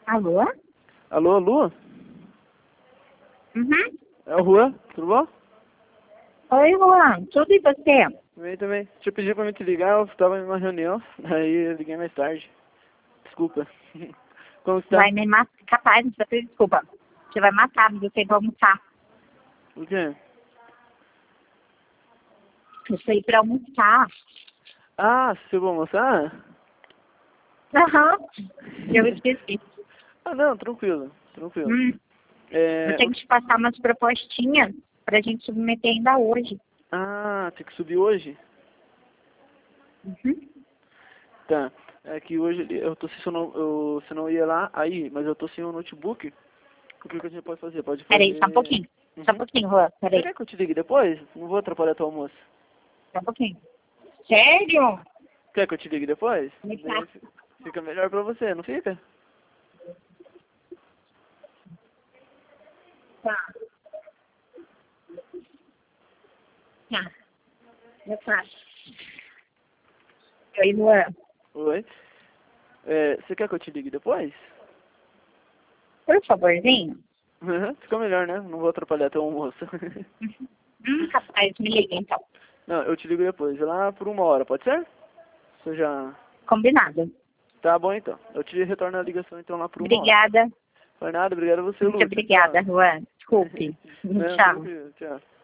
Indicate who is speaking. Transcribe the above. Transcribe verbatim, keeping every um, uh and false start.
Speaker 1: Alô?
Speaker 2: Alô, Lu?
Speaker 1: Uhum.
Speaker 2: É o Juan, tudo bom?
Speaker 1: Oi, Juan. Tudo e você?
Speaker 2: Também, também. Deixa eu pedir pra me te ligar, eu tava em uma reunião, aí eu liguei mais tarde. Desculpa. Como está?
Speaker 1: Vai me matar. Capaz, não precisa pedir desculpa. Você vai matar, mas eu sei pra almoçar.
Speaker 2: O quê?
Speaker 1: Eu sei pra almoçar.
Speaker 2: Ah, você vai almoçar?
Speaker 1: Aham. Eu esqueci.
Speaker 2: Ah, não, tranquilo, tranquilo.
Speaker 1: Hum.
Speaker 2: É...
Speaker 1: Eu tenho que te passar umas propostinhas pra gente submeter ainda hoje.
Speaker 2: Ah, tem que subir hoje?
Speaker 1: Uhum.
Speaker 2: Tá. É que hoje eu tô sem, eu, não- eu, você não ia lá, aí, mas eu tô sem o notebook. O que que a gente pode fazer? Pode fazer...
Speaker 1: Peraí, só um pouquinho. Só um
Speaker 2: Uhum.
Speaker 1: pouquinho, Juan.
Speaker 2: Você
Speaker 1: Peraí.
Speaker 2: quer que eu te ligue depois? Não vou atrapalhar teu almoço.
Speaker 1: Só um pouquinho. Sério?
Speaker 2: Quer que eu te ligue depois?
Speaker 1: Me
Speaker 2: Daí
Speaker 1: passa.
Speaker 2: fi- fica melhor pra você, não fica?
Speaker 1: Tá. Tá. Eu faço. Oi, Juan.
Speaker 2: Oi. É, você quer que eu te ligue depois?
Speaker 1: Por favorzinho?
Speaker 2: Uhum, fica melhor, né? Não vou atrapalhar teu almoço.
Speaker 1: Hum, capaz, me liga então.
Speaker 2: Não, eu te ligo depois, lá por uma hora, pode ser? Você já...
Speaker 1: Combinado.
Speaker 2: Tá bom então. Eu te retorno a ligação então lá por uma hora.
Speaker 1: Obrigada.
Speaker 2: Foi nada, obrigado a você,
Speaker 1: Muito
Speaker 2: Lu.
Speaker 1: obrigada, Juan. Desculpe.
Speaker 2: Não,
Speaker 1: Tchau.
Speaker 2: tranquilo, tchau.